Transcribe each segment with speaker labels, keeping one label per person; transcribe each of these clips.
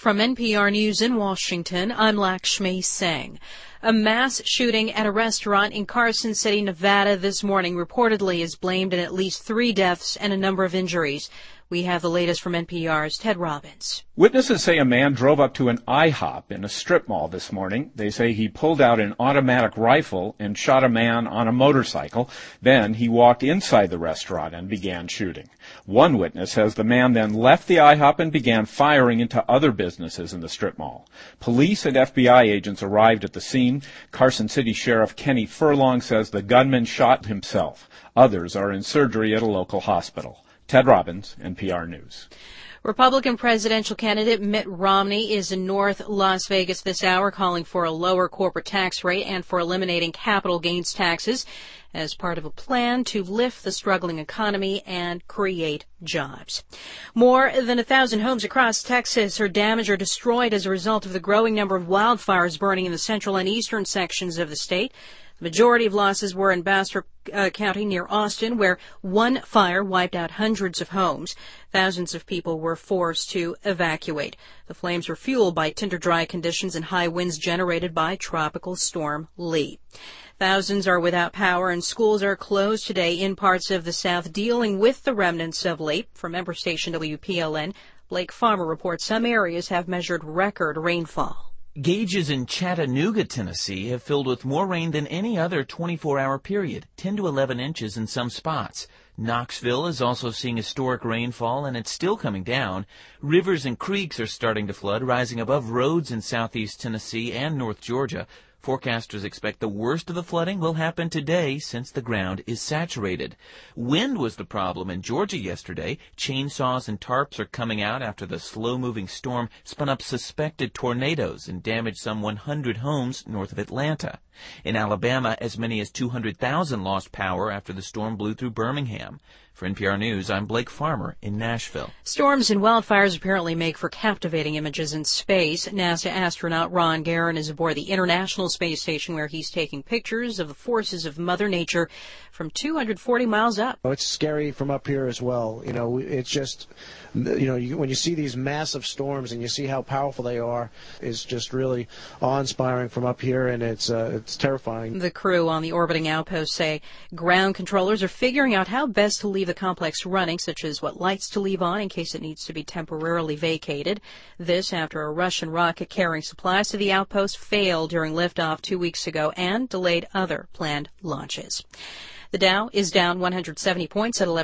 Speaker 1: From NPR News in Washington, I'm Lakshmi Singh. A mass shooting at a restaurant in Carson City, Nevada this morning reportedly is blamed in at least 3 deaths and a number of injuries. We have the latest from NPR's Ted Robbins.
Speaker 2: Witnesses say a man drove up to an IHOP in a strip mall this morning. They say he pulled out an automatic rifle and shot a man on a motorcycle. Then he walked inside the restaurant and began shooting. One witness says the man then left the IHOP and began firing into other businesses in the strip mall. Police and FBI agents arrived at the scene. Carson City Sheriff Kenny Furlong says the gunman shot himself. Others are in surgery at a local hospital. Ted Robbins, NPR News.
Speaker 1: Republican presidential candidate Mitt Romney is in North Las Vegas this hour calling for a lower corporate tax rate and for eliminating capital gains taxes as part of a plan to lift the struggling economy and create jobs. More than 1,000 homes across Texas are damaged or destroyed as a result of the growing number of wildfires burning in the central and eastern sections of the state. The majority of losses were in Bastrop County near Austin, where one fire wiped out hundreds of homes. Thousands of people were forced to evacuate. The flames were fueled by tinder-dry conditions and high winds generated by Tropical Storm Lee. Thousands are without power and schools are closed today in parts of the South dealing with the remnants of Lee. From member station WPLN, Blake Farmer reports some areas have measured record rainfall.
Speaker 3: Gauges in Chattanooga, Tennessee have filled with more rain than any other 24-hour period, 10 to 11 inches in some spots. Knoxville is also seeing historic rainfall, and it's still coming down. Rivers and creeks are starting to flood, rising above roads in southeast Tennessee and North Georgia. Forecasters expect the worst of the flooding will happen today since the ground is saturated. Wind was the problem in Georgia yesterday. Chainsaws and tarps are coming out after the slow-moving storm spun up suspected tornadoes and damaged some 100 homes north of Atlanta. In Alabama, as many as 200,000 lost power after the storm blew through Birmingham. For NPR News, I'm Blake Farmer in Nashville.
Speaker 1: Storms and wildfires apparently make for captivating images in space. NASA astronaut Ron Garan is aboard the International Space Station where he's taking pictures of the forces of Mother Nature from 240 miles up.
Speaker 4: It's scary from up here as well. It's just, when you see these massive storms and you see how powerful they are, it's just really awe-inspiring from up here, and it's terrifying.
Speaker 1: The crew on the orbiting outpost say ground controllers are figuring out how best to leave the complex running, such as what lights to leave on in case it needs to be temporarily vacated. This after a Russian rocket carrying supplies to the outpost failed during liftoff 2 weeks ago and delayed other planned launches. The Dow is down 170 points at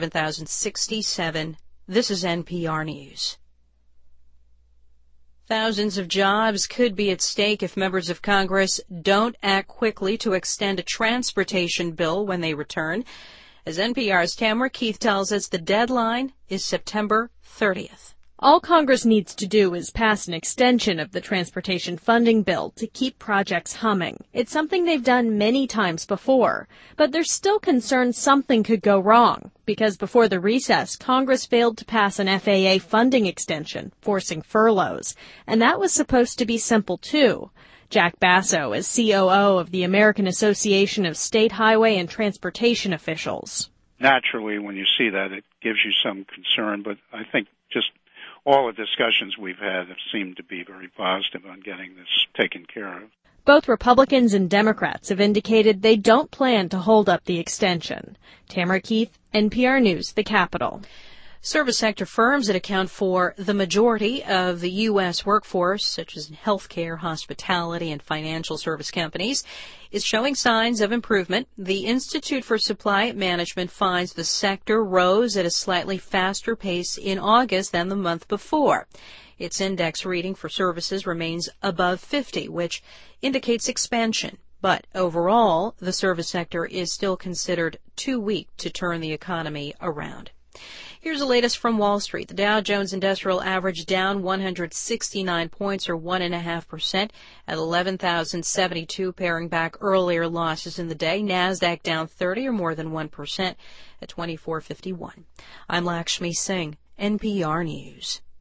Speaker 1: 11,067. This is NPR News. Thousands of jobs could be at stake if members of Congress don't act quickly to extend a transportation bill when they return. As NPR's Tamara Keith tells us, the deadline is September 30th.
Speaker 5: All Congress needs to do is pass an extension of the transportation funding bill to keep projects humming. It's something they've done many times before, but they're still concerned something could go wrong, because before the recess, Congress failed to pass an FAA funding extension, forcing furloughs, and that was supposed to be simple too. Jack Basso is COO of the American Association of State Highway and Transportation Officials.
Speaker 6: Naturally, when you see that, it gives you some concern, but I think just all the discussions we've had have seemed to be very positive on getting this taken care of.
Speaker 5: Both Republicans and Democrats have indicated they don't plan to hold up the extension. Tamara Keith, NPR News, the Capitol.
Speaker 1: Service sector firms that account for the majority of the U.S. workforce, such as healthcare, hospitality, and financial service companies, is showing signs of improvement. The Institute for Supply Management finds the sector rose at a slightly faster pace in August than the month before. Its index reading for services remains above 50, which indicates expansion. But overall, the service sector is still considered too weak to turn the economy around. Here's the latest from Wall Street. The Dow Jones Industrial Average down 169 points or 1.5% at 11,072, paring back earlier losses in the day. NASDAQ down 30 or more than 1% at 2451. I'm Lakshmi Singh, NPR News.